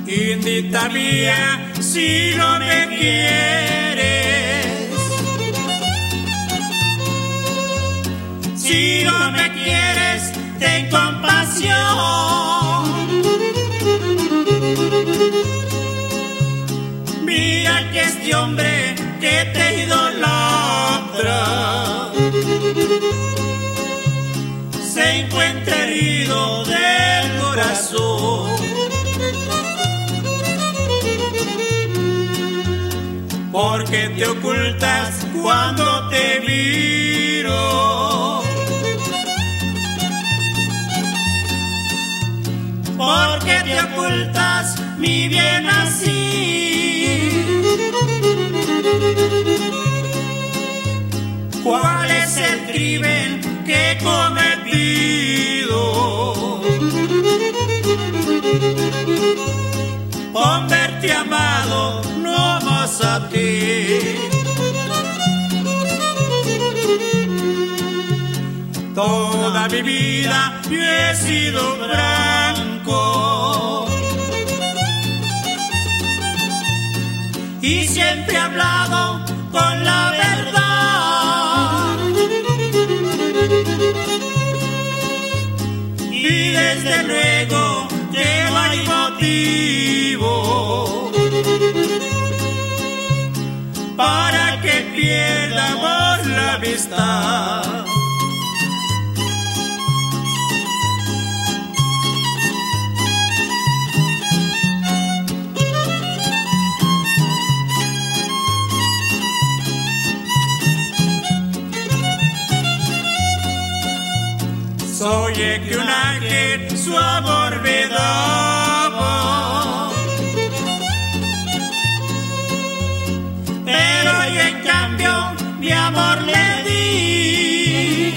indita mía, si no me quieres, si no me quieres, ten compasión. Mira que este hombre que te idolatra se encuentra herido del corazón, porque te ocultas cuando te miro, porque te ocultas mi bien así. ¿Cuál es el crimen que he cometido? Con verte amado no más a ti. Toda mi vida yo he sido blanco y siempre he hablado con la verdad. Y desde luego que no hay motivo para que pierdamos la amistad. Soñé que un ángel su amor me daba, pero yo en cambio mi amor le di.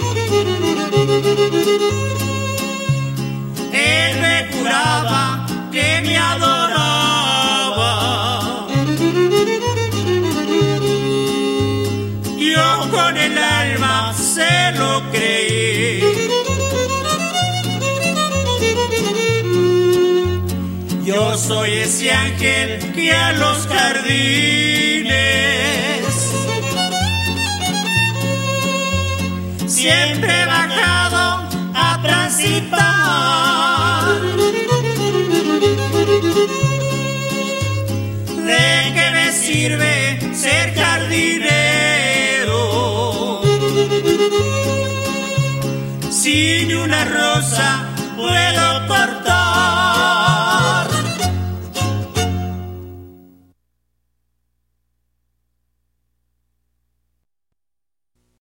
Él me juraba que me adoraba, yo con el alma se lo creí. Yo soy ese ángel que a los jardines siempre he bajado a transitar. ¿De qué me sirve ser jardinero si ni una rosa puedo cortar?